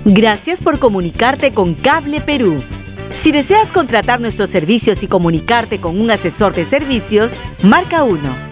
Gracias por comunicarte con Cable Perú. Si deseas contratar nuestros servicios y comunicarte con un asesor de servicios, marca 1.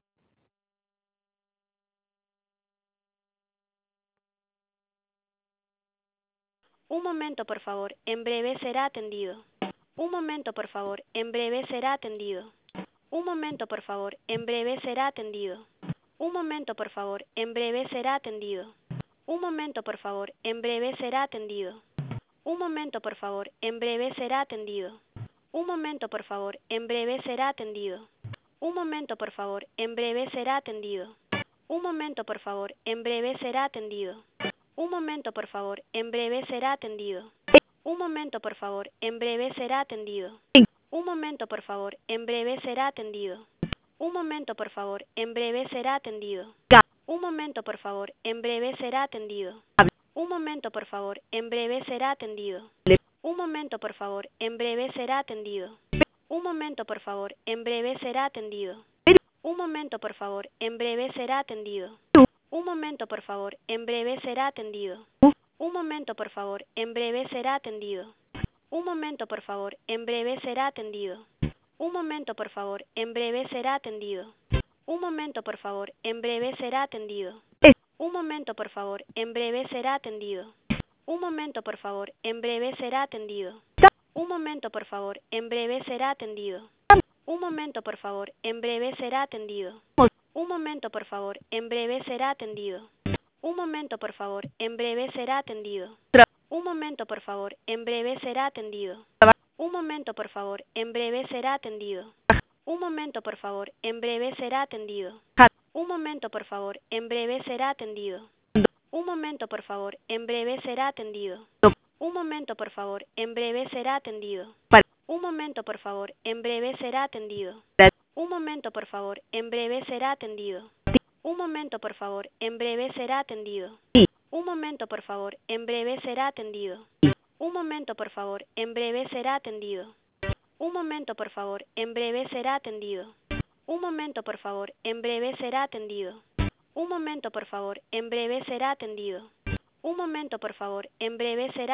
Un momento, por favor. En breve será atendido. Un momento, por favor. En breve será atendido. Un momento, por favor. En breve será atendido. Un momento, por favor. En breve será atendido. Un momento, por favor. En breve será atendido. Un momento, por favor. En breve será atendido. Un momento, por favor. En breve será atendido. Un momento, por favor. En breve será atendido. Un momento, por favor. En breve será atendido. Un momento, por favor. En breve será atendido. Un momento, por favor. En breve será atendido. Un momento, por favor. En breve será atendido. Un momento, por favor. En breve será atendido. Un momento, por favor. En breve será atendido. Un momento, por favor. En breve será atendido. Un momento, por favor. En breve será atendido. Un momento, por favor. En breve será atendido. Un momento, por favor. En breve será atendido. Un momento, por favor. En breve será atendido. Un momento, por favor. En breve será atendido. Un momento, por favor. En breve será atendido. Un momento, por favor. En breve será atendido. Un momento, por favor. En breve será atendido. Un momento, por favor. En breve será atendido. Un momento, por favor. En breve será atendido. Un momento, por favor. En breve será atendido. Un momento, por favor. En breve será atendido. Un momento, por favor. En breve será atendido. Un momento, por favor. En breve será atendido. Un momento, por favor. En breve será atendido. Un momento, por favor. En breve será atendido. Un momento, por favor. En breve será atendido. Un momento, por favor. En breve será atendido. Un momento, por favor. En breve será atendido. Un momento, por favor. En breve será atendido. Un momento, por favor. En breve será atendido. Un momento, por favor. En breve será atendido. Un momento, por favor. En breve será atendido. Un momento, por favor. En breve será atendido. Un momento, por favor. En breve será atendido. Un momento, por favor. En breve será atendido. Un momento, por favor. En breve será atendido. Un momento, por favor. En breve será atendido. Un momento, por favor. En breve será